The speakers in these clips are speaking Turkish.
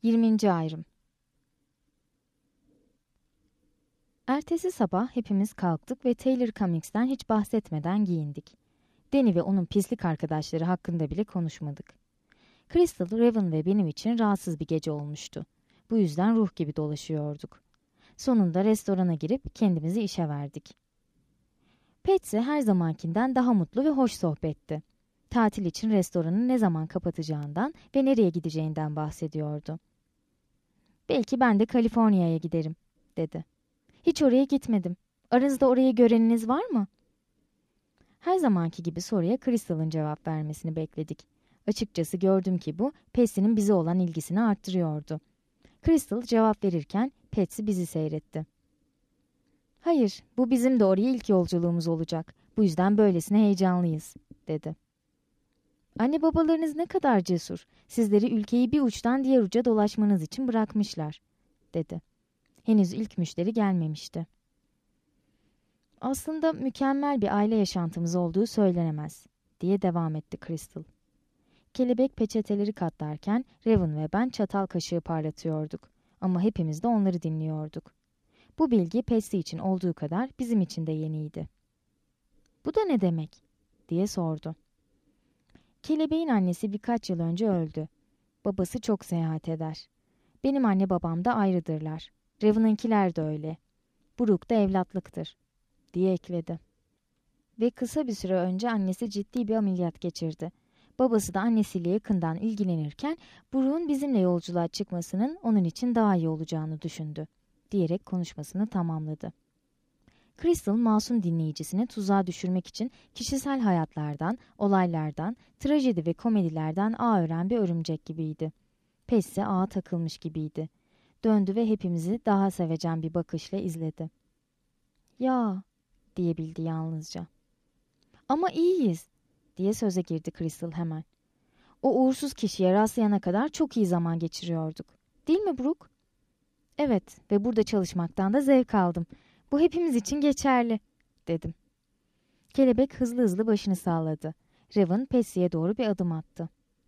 20. ayrım. Ertesi sabah hepimiz kalktık ve Taylor Cummings'ten hiç bahsetmeden giyindik. Danny ve onun pislik arkadaşları hakkında bile konuşmadık. Crystal, Raven ve benim için rahatsız bir gece olmuştu. Bu yüzden ruh gibi dolaşıyorduk. Sonunda restorana girip kendimizi işe verdik. Patsy her zamankinden daha mutlu ve hoş sohbetti. Tatil için restoranı ne zaman kapatacağından ve nereye gideceğinden bahsediyordu. "Belki ben de Kaliforniya'ya giderim," dedi. "Hiç oraya gitmedim. Aranızda orayı göreniniz var mı?" Her zamanki gibi soruya Crystal'ın cevap vermesini bekledik. Açıkçası gördüm ki bu, Patsy'nin bize olan ilgisini arttırıyordu. Crystal cevap verirken Patsy bizi seyretti. "Hayır, bu bizim de oraya ilk yolculuğumuz olacak. Bu yüzden böylesine heyecanlıyız," dedi. "Anne babalarınız ne kadar cesur. Sizleri ülkeyi bir uçtan diğer uca dolaşmanız için bırakmışlar," dedi. Henüz ilk müşteri gelmemişti. "Aslında mükemmel bir aile yaşantımız olduğu söylenemez," diye devam etti Crystal. Kelebek peçeteleri katlarken Raven ve ben çatal kaşığı parlatıyorduk. Ama hepimiz de onları dinliyorduk. Bu bilgi Patsy için olduğu kadar bizim için de yeniydi. "Bu da ne demek?" diye sordu. "Kelebeğin annesi birkaç yıl önce öldü. Babası çok seyahat eder. Benim anne babam da ayrıdırlar. Raven'ınkiler de öyle. Brooke da evlatlıktır," diye ekledi. Ve kısa bir süre önce annesi ciddi bir ameliyat geçirdi. Babası da annesiyle yakından ilgilenirken Brooke'un bizimle yolculuğa çıkmasının onun için daha iyi olacağını düşündü, diyerek konuşmasını tamamladı. Crystal masum dinleyicisini tuzağa düşürmek için kişisel hayatlardan, olaylardan, trajedi ve komedilerden ağ ören bir örümcek gibiydi. Patsy ağa takılmış gibiydi. Döndü ve hepimizi daha sevecen bir bakışla izledi. "Ya," diyebildi yalnızca. "Ama iyiyiz," diye söze girdi Crystal hemen. "O uğursuz kişiye rastlayana kadar çok iyi zaman geçiriyorduk. Değil mi Brooke?" "Evet ve burada çalışmaktan da zevk aldım. Bu hepimiz için geçerli," dedim. Kelebek hızlı hızlı başını salladı. Raven Patsy'ye doğru bir adım attı.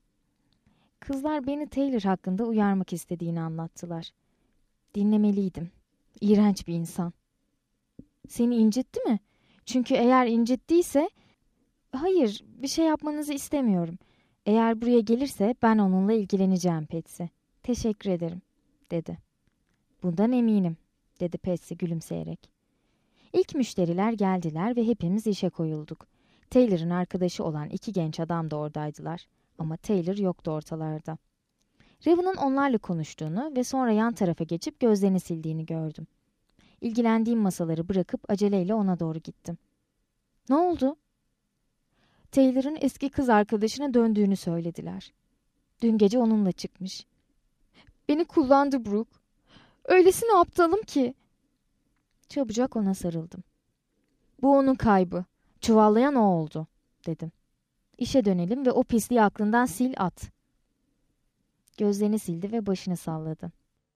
"Kızlar beni Taylor hakkında uyarmak istediğini anlattılar. Dinlemeliydim. İğrenç bir insan." "Seni incitti mi? Çünkü eğer incittiyse..." "Hayır, bir şey yapmanızı istemiyorum. Eğer buraya gelirse ben onunla ilgileneceğim Patsy. Teşekkür ederim," dedi. "Bundan eminim," dedi Patsy gülümseyerek. İlk müşteriler geldiler ve hepimiz işe koyulduk. Taylor'ın arkadaşı olan iki genç adam da oradaydılar. Ama Taylor yoktu ortalarda. Raven'ın onlarla konuştuğunu ve sonra yan tarafa geçip gözlerini sildiğini gördüm. İlgilendiğim masaları bırakıp aceleyle ona doğru gittim. "Ne oldu?" "Taylor'ın eski kız arkadaşına döndüğünü söylediler. Dün gece onunla çıkmış. Beni kullandı Brooke. Öylesine aptalım ki." Çabucak ona sarıldım. "Bu onun kaybı. Çuvallayan o oldu," dedim. "İşe dönelim ve o pisliği aklından sil at." Gözlerini sildi ve başını salladı.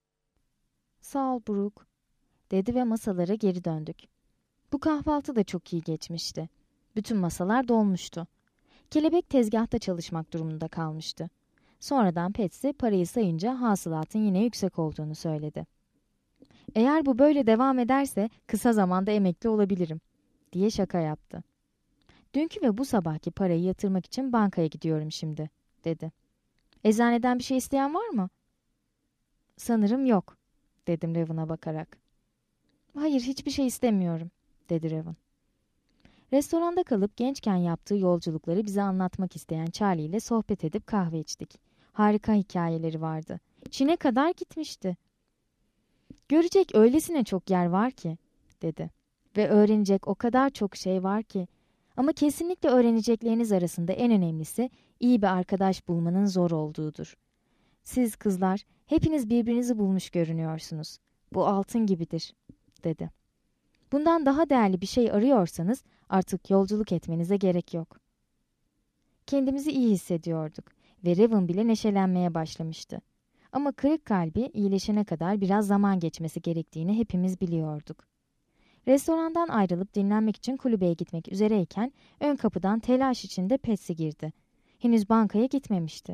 "Sağ ol Brooke," dedi ve masalara geri döndük. Bu kahvaltı da çok iyi geçmişti. Bütün masalar dolmuştu. Kelebek tezgahta çalışmak durumunda kalmıştı. Sonradan Patsy parayı sayınca hasılatın yine yüksek olduğunu söyledi. "Eğer bu böyle devam ederse kısa zamanda emekli olabilirim," diye şaka yaptı. "Dünkü ve bu sabahki parayı yatırmak için bankaya gidiyorum şimdi," dedi. "Eczaneden bir şey isteyen var mı?" "Sanırım yok," dedim Raven'a bakarak. "Hayır, hiçbir şey istemiyorum," dedi Raven. Restoranda kalıp gençken yaptığı yolculukları bize anlatmak isteyen Charlie ile sohbet edip kahve içtik. Harika hikayeleri vardı. Çin'e kadar gitmişti. "Görecek öylesine çok yer var ki," dedi. "Ve öğrenecek o kadar çok şey var ki. Ama kesinlikle öğrenecekleriniz arasında en önemlisi iyi bir arkadaş bulmanın zor olduğudur. Siz kızlar hepiniz birbirinizi bulmuş görünüyorsunuz. Bu altın gibidir," dedi. "Bundan daha değerli bir şey arıyorsanız artık yolculuk etmenize gerek yok." Kendimizi iyi hissediyorduk ve Raven bile neşelenmeye başlamıştı. Ama kırık kalbi iyileşene kadar biraz zaman geçmesi gerektiğini hepimiz biliyorduk. Restorandan ayrılıp dinlenmek için kulübeye gitmek üzereyken ön kapıdan telaş içinde Patsy girdi. Henüz bankaya gitmemişti.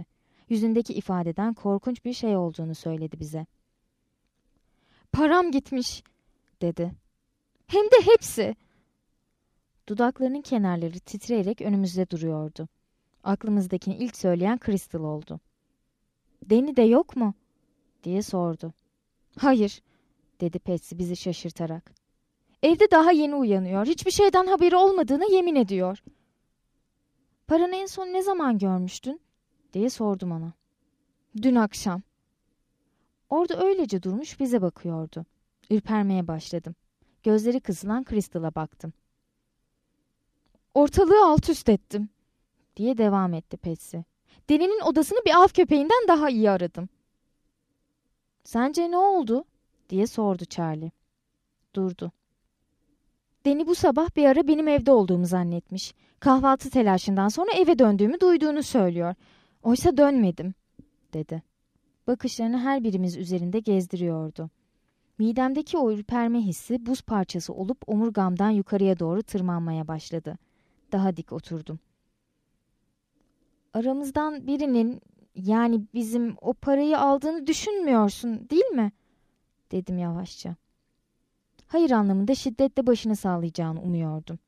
Yüzündeki ifadeden korkunç bir şey olduğunu söyledi bize. "Param gitmiş," dedi. "Hem de hepsi." Dudaklarının kenarları titreyerek önümüzde duruyordu. Aklımızdakini ilk söyleyen Crystal oldu. "Danny de yok mu?" diye sordu. "Hayır," dedi Patsy bizi şaşırtarak. "Evde daha yeni uyanıyor. Hiçbir şeyden haberi olmadığına yemin ediyor." "Paranı en son ne zaman görmüştün?" diye sordum ona. "Dün akşam." Orada öylece durmuş bize bakıyordu. Ürpermeye başladım. Gözleri kısılan Crystal'a baktım. "Ortalığı alt üst ettim," diye devam etti Patsy. "Deni'nin odasını bir av köpeğinden daha iyi aradım." "Sence ne oldu?" diye sordu Charlie. Durdu. "Deni bu sabah bir ara benim evde olduğumu zannetmiş. Kahvaltı telaşından sonra eve döndüğümü duyduğunu söylüyor. Oysa dönmedim," dedi. Bakışlarını her birimiz üzerinde gezdiriyordu. Midemdeki o ürperme hissi buz parçası olup omurgamdan yukarıya doğru tırmanmaya başladı. Daha dik oturdum. "Aramızdan birinin, yani bizim, o parayı aldığını düşünmüyorsun, değil mi?" dedim yavaşça. Hayır anlamında şiddetle başını sallayacağını umuyordum.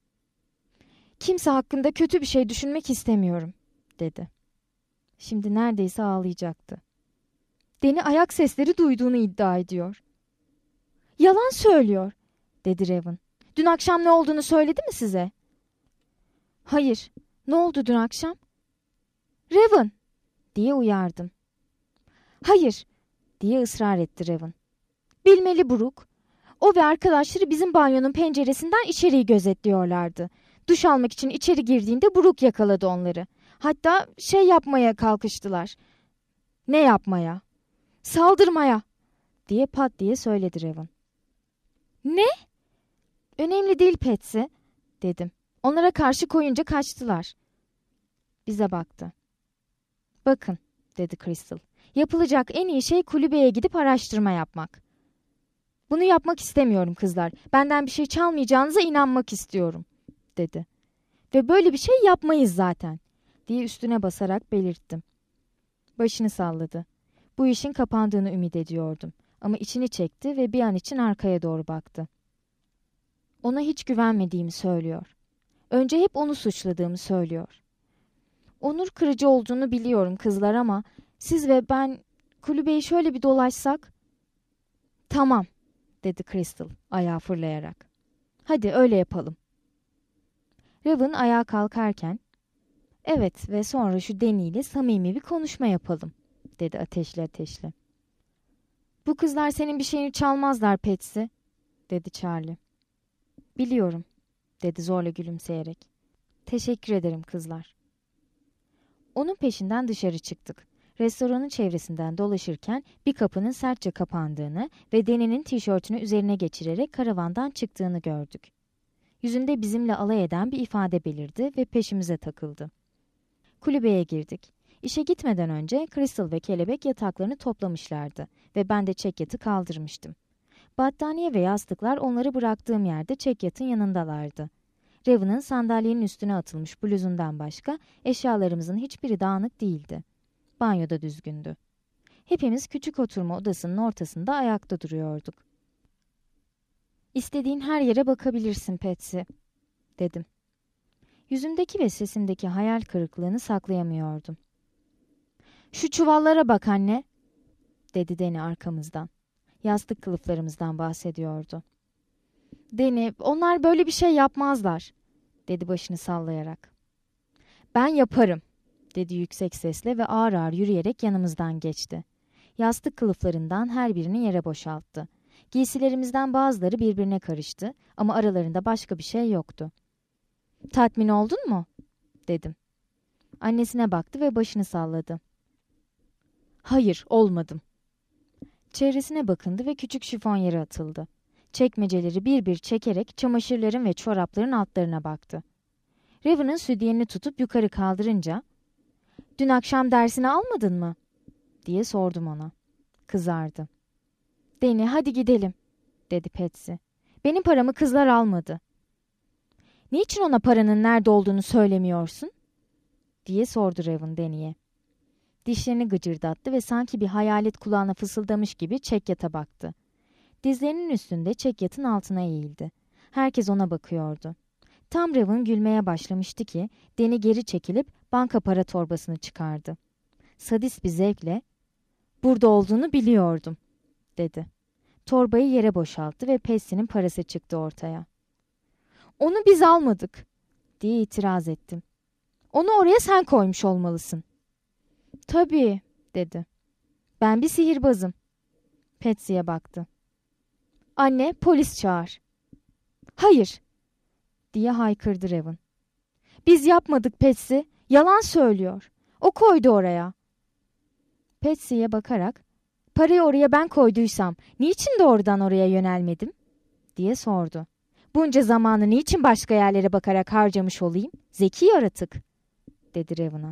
"Kimse hakkında kötü bir şey düşünmek istemiyorum," dedi. Şimdi neredeyse ağlayacaktı. "Deni ayak sesleri duyduğunu iddia ediyor." "Yalan söylüyor," dedi Raven. "Dün akşam ne olduğunu söyledi mi size?" "Hayır. Ne oldu dün akşam?" "Raven," diye uyardım. "Hayır," diye ısrar etti Raven. "Bilmeli Brooke. O ve arkadaşları bizim banyonun penceresinden içeriği gözetliyorlardı. Duş almak için içeri girdiğinde Brooke yakaladı onları. Hatta yapmaya kalkıştılar." "Ne yapmaya?" "Saldırmaya," diye pat diye söyledi Raven. "Ne?" "Önemli değil Patsy," dedim. "Onlara karşı koyunca kaçtılar." Bize baktı. "Bakın," dedi Crystal. "Yapılacak en iyi şey kulübeye gidip araştırma yapmak." "Bunu yapmak istemiyorum kızlar. Benden bir şey çalmayacağınıza inanmak istiyorum," dedi. "Ve böyle bir şey yapmayız zaten," diye üstüne basarak belirttim. Başını salladı. Bu işin kapandığını ümit ediyordum. Ama içini çekti ve bir an için arkaya doğru baktı. "Ona hiç güvenmediğimi söylüyor. Önce hep onu suçladığımı söylüyor. Onur kırıcı olduğunu biliyorum kızlar ama siz ve ben kulübeyi şöyle bir dolaşsak..." "Tamam," dedi Crystal ayağa fırlayarak. "Hadi öyle yapalım." Raven ayağa kalkarken, "Evet ve sonra şu Danny ile samimi bir konuşma yapalım," dedi ateşli ateşli. "Bu kızlar senin bir şeyini çalmazlar Patsy," dedi Charlie. "Biliyorum," dedi zorla gülümseyerek. "Teşekkür ederim kızlar." Onun peşinden dışarı çıktık. Restoranın çevresinden dolaşırken bir kapının sertçe kapandığını ve Danny'nin tişörtünü üzerine geçirerek karavandan çıktığını gördük. Yüzünde bizimle alay eden bir ifade belirdi ve peşimize takıldı. Kulübeye girdik. İşe gitmeden önce Crystal ve Kelebek yataklarını toplamışlardı ve ben de çekyatı kaldırmıştım. Battaniye ve yastıklar onları bıraktığım yerde çekyatın yanındalardı. Raven'ın sandalyenin üstüne atılmış bluzundan başka eşyalarımızın hiçbiri dağınık değildi. Banyoda düzgündü. Hepimiz küçük oturma odasının ortasında ayakta duruyorduk. "İstediğin her yere bakabilirsin Patsy," dedim. Yüzümdeki ve sesimdeki hayal kırıklığını saklayamıyordum. "Şu çuvallara bak anne," dedi Danny arkamızdan. Yastık kılıflarımızdan bahsediyordu. "Danny, onlar böyle bir şey yapmazlar," dedi başını sallayarak. "Ben yaparım," dedi yüksek sesle ve ağır ağır yürüyerek yanımızdan geçti. Yastık kılıflarından her birini yere boşalttı. Giysilerimizden bazıları birbirine karıştı ama aralarında başka bir şey yoktu. "Tatmin oldun mu?" dedim. Annesine baktı ve başını salladı. "Hayır, olmadım." Çevresine bakındı ve küçük şifon yere atıldı. Çekmeceleri bir bir çekerek çamaşırların ve çorapların altlarına baktı. Raven'ın sütyenini tutup yukarı kaldırınca, "Dün akşam dersini almadın mı?" diye sordum ona. Kızardı. "Danny, hadi gidelim," dedi Patsy. "Benim paramı kızlar almadı." "Niçin ona paranın nerede olduğunu söylemiyorsun?" diye sordu Raven Danny'ye. Dişlerini gıcırdattı ve sanki bir hayalet kulağına fısıldamış gibi çekyata baktı. Dizlerinin üstünde çekyatın altına eğildi. Herkes ona bakıyordu. Tam Raven gülmeye başlamıştı ki Deni geri çekilip banka para torbasını çıkardı. Sadist bir zevkle "Burada olduğunu biliyordum," dedi. Torbayı yere boşalttı ve Patsy'nin parası çıktı ortaya. "Onu biz almadık," diye itiraz ettim. "Onu oraya sen koymuş olmalısın." "Tabii," dedi. "Ben bir sihirbazım." Patsy'ye baktı. "Anne, polis çağır." "Hayır," diye haykırdı Raven. "Biz yapmadık Patsy. Yalan söylüyor. O koydu oraya." Patsy'ye bakarak, "Parayı oraya ben koyduysam niçin doğrudan oraya yönelmedim?" diye sordu. "Bunca zamanı niçin başka yerlere bakarak harcamış olayım? Zeki yaratık," dedi Raven'a.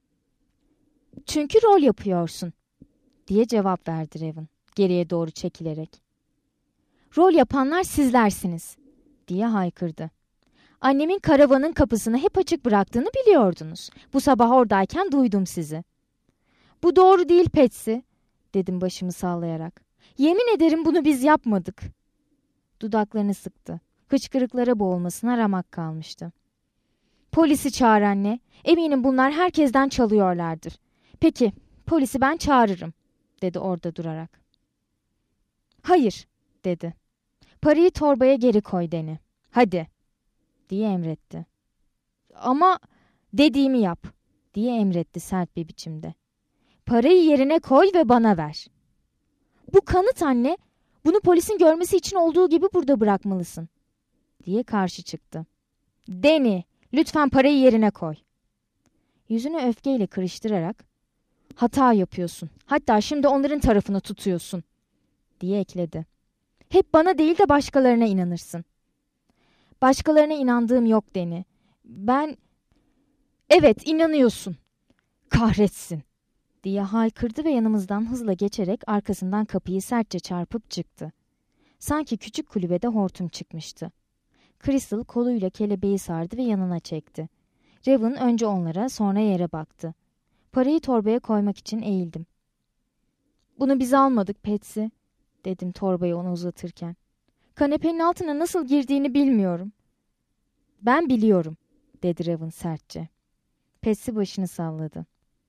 "Çünkü rol yapıyorsun," diye cevap verdi Raven, geriye doğru çekilerek. "Rol yapanlar sizlersiniz," diye haykırdı. "Annemin karavanın kapısını hep açık bıraktığını biliyordunuz. Bu sabah oradayken duydum sizi." "Bu doğru değil Patsy," dedim başımı sallayarak. "Yemin ederim bunu biz yapmadık." Dudaklarını sıktı. Hıçkırıklara boğulmasına ramak kalmıştı. "Polisi çağır anne. Eminim bunlar herkesten çalıyorlardır." "Peki, polisi ben çağırırım," dedi orada durarak. "Hayır," dedi. "Parayı torbaya geri koy Deni. Hadi," diye emretti. "Ama dediğimi yap," diye emretti sert bir biçimde. "Parayı yerine koy ve bana ver." "Bu kanıt anne. Bunu polisin görmesi için olduğu gibi burada bırakmalısın," diye karşı çıktı. "Deni, lütfen parayı yerine koy." Yüzünü öfkeyle kırıştırarak, "Hata yapıyorsun. Hatta şimdi onların tarafını tutuyorsun," diye ekledi. "Hep bana değil de başkalarına inanırsın." "Başkalarına inandığım yok Deni. Ben..." "Evet, inanıyorsun. Kahretsin," diye haykırdı ve yanımızdan hızla geçerek arkasından kapıyı sertçe çarpıp çıktı. Sanki küçük kulübede hortum çıkmıştı. Crystal koluyla kelebeği sardı ve yanına çekti. Raven önce onlara, sonra yere baktı. Parayı torbaya koymak için eğildim. "Bunu biz almadık Patsy," dedim torbayı ona uzatırken. "Kanepenin altına nasıl girdiğini bilmiyorum." "Ben biliyorum," dedi Raven sertçe. Patsy başını salladı.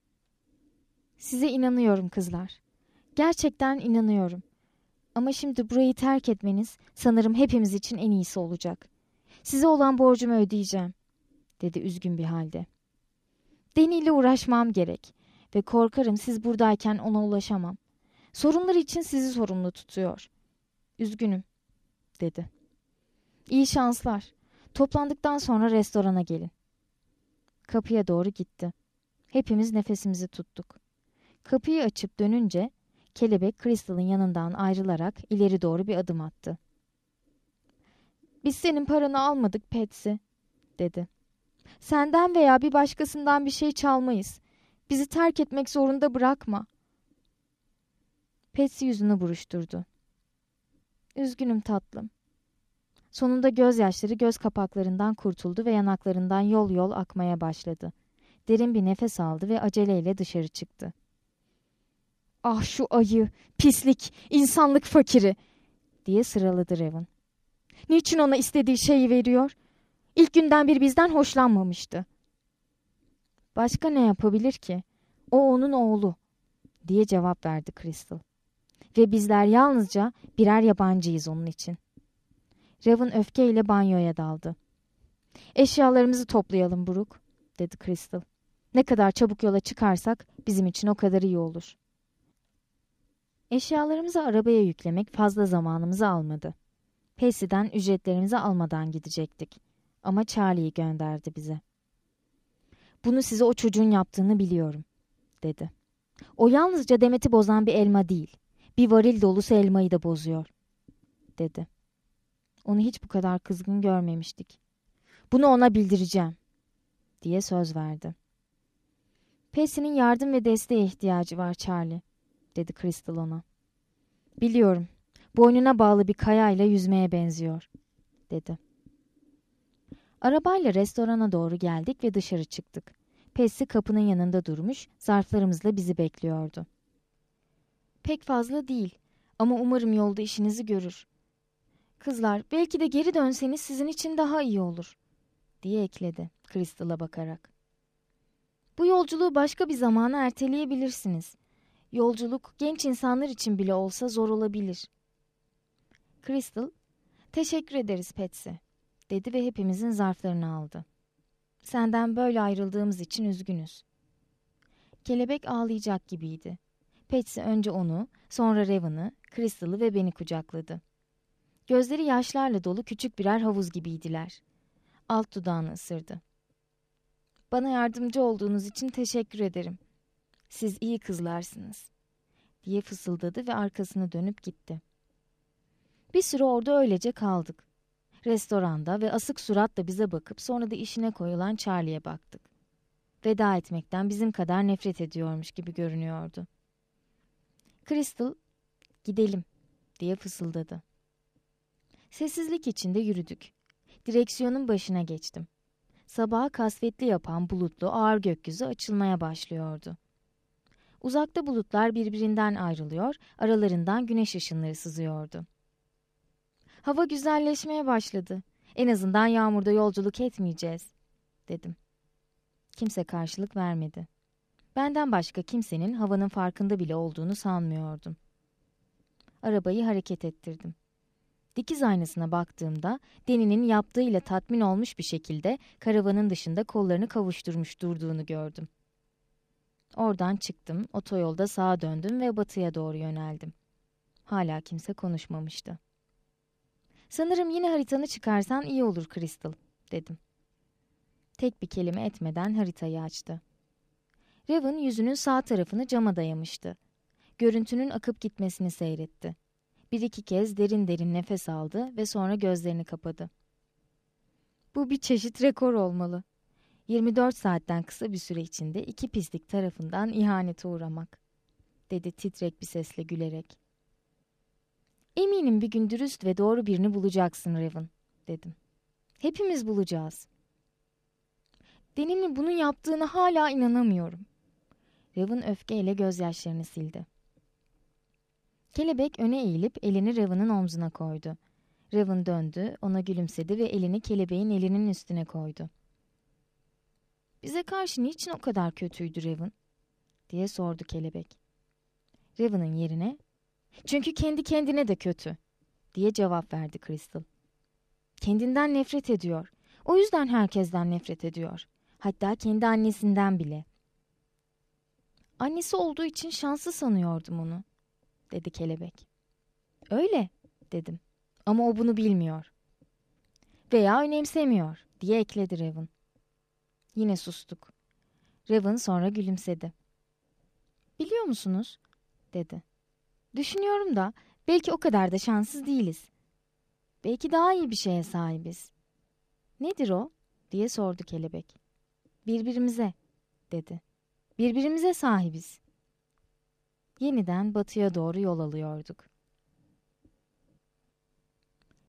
"Size inanıyorum kızlar. Gerçekten inanıyorum. Ama şimdi burayı terk etmeniz sanırım hepimiz için en iyisi olacak. Size olan borcumu ödeyeceğim," dedi üzgün bir halde. "Deni ile uğraşmam gerek ve korkarım siz buradayken ona ulaşamam. Sorunları için sizi sorumlu tutuyor. Üzgünüm," dedi. "İyi şanslar. Toplandıktan sonra restorana gelin." Kapıya doğru gitti. Hepimiz nefesimizi tuttuk. Kapıyı açıp dönünce kelebek Crystal'ın yanından ayrılarak ileri doğru bir adım attı. "Biz senin paranı almadık Patsy," dedi. "Senden veya bir başkasından bir şey çalmayız. Bizi terk etmek zorunda bırakma." Patsy yüzünü buruşturdu. "Üzgünüm tatlım." Sonunda gözyaşları göz kapaklarından kurtuldu ve yanaklarından yol yol akmaya başladı. Derin bir nefes aldı ve aceleyle dışarı çıktı. "Ah şu ayı, pislik, insanlık fakiri," diye sıraladı Raven. "Niçin ona istediği şeyi veriyor? İlk günden beri bizden hoşlanmamıştı." "Başka ne yapabilir ki? O onun oğlu," diye cevap verdi Crystal. "Ve bizler yalnızca birer yabancıyız onun için." Raven öfkeyle banyoya daldı. "Eşyalarımızı toplayalım Brooke," dedi Crystal. "Ne kadar çabuk yola çıkarsak bizim için o kadar iyi olur." Eşyalarımızı arabaya yüklemek fazla zamanımızı almadı. Patsy'den ücretlerimizi almadan gidecektik. Ama Charlie'yi gönderdi bize. "Bunu size o çocuğun yaptığını biliyorum," dedi. "O yalnızca demeti bozan bir elma değil, bir varil dolusu elmayı da bozuyor," dedi. Onu hiç bu kadar kızgın görmemiştik. "Bunu ona bildireceğim," diye söz verdi. "Patsy'nin yardım ve desteğe ihtiyacı var Charlie," dedi Crystal ona. "Biliyorum. Boynuna bağlı bir kayayla yüzmeye benziyor," dedi. Arabayla restorana doğru geldik ve dışarı çıktık. Patsy kapının yanında durmuş, zarflarımızla bizi bekliyordu. Pek fazla değil ama umarım yolda işinizi görür. Kızlar, belki de geri dönseniz sizin için daha iyi olur, diye ekledi Crystal'a bakarak. Bu yolculuğu başka bir zamana erteleyebilirsiniz. Yolculuk genç insanlar için bile olsa zor olabilir. Crystal, teşekkür ederiz Patsy, dedi ve hepimizin zarflarını aldı. Senden böyle ayrıldığımız için üzgünüz. Kelebek ağlayacak gibiydi. Patsy önce onu, sonra Raven'ı, Crystal'ı ve beni kucakladı. Gözleri yaşlarla dolu küçük birer havuz gibiydiler. Alt dudağını ısırdı. Bana yardımcı olduğunuz için teşekkür ederim. Siz iyi kızlarsınız, diye fısıldadı ve arkasını dönüp gitti. Bir süre orada öylece kaldık. Restoranda ve asık suratla bize bakıp sonra da işine koyulan Charlie'ye baktık. Veda etmekten bizim kadar nefret ediyormuş gibi görünüyordu. Crystal, gidelim, diye fısıldadı. Sessizlik içinde yürüdük. Direksiyonun başına geçtim. Sabahı kasvetli yapan bulutlu ağır gökyüzü açılmaya başlıyordu. Uzakta bulutlar birbirinden ayrılıyor, aralarından güneş ışınları sızıyordu. Hava güzelleşmeye başladı. En azından yağmurda yolculuk etmeyeceğiz, dedim. Kimse karşılık vermedi. Benden başka kimsenin havanın farkında bile olduğunu sanmıyordum. Arabayı hareket ettirdim. Dikiz aynasına baktığımda Deni'nin yaptığıyla tatmin olmuş bir şekilde karavanın dışında kollarını kavuşturmuş durduğunu gördüm. Oradan çıktım, otoyolda sağa döndüm ve batıya doğru yöneldim. Hala kimse konuşmamıştı. Sanırım yine haritanı çıkarsan iyi olur Crystal, dedim. Tek bir kelime etmeden haritayı açtı. Raven yüzünün sağ tarafını cama dayamıştı. Görüntünün akıp gitmesini seyretti. Bir iki kez derin derin nefes aldı ve sonra gözlerini kapadı. Bu bir çeşit rekor olmalı. 24 saatten kısa bir süre içinde 2 pislik tarafından ihanete uğramak, dedi titrek bir sesle gülerek. Eminim bir gün dürüst ve doğru birini bulacaksın Raven, dedim. Hepimiz bulacağız. Deni'nin bunu yaptığına hala inanamıyorum. Raven öfkeyle gözyaşlarını sildi. Kelebek öne eğilip elini Raven'ın omzuna koydu. Raven döndü, ona gülümsedi ve elini kelebeğin elinin üstüne koydu. Bize karşı niçin o kadar kötüydü Raven, diye sordu kelebek. Raven'ın yerine, çünkü kendi kendine de kötü, diye cevap verdi Crystal. Kendinden nefret ediyor. O yüzden herkesten nefret ediyor. Hatta kendi annesinden bile. Annesi olduğu için şanslı sanıyordum onu, dedi kelebek. Öyle, dedim. Ama o bunu bilmiyor. Veya önemsemiyor, diye ekledi Raven. Yine sustuk. Raven sonra gülümsedi. Biliyor musunuz, dedi. Düşünüyorum da belki o kadar da şanssız değiliz. Belki daha iyi bir şeye sahibiz. Nedir o, diye sordu kelebek. Birbirimize, dedi. Birbirimize sahibiz. Yeniden batıya doğru yol alıyorduk.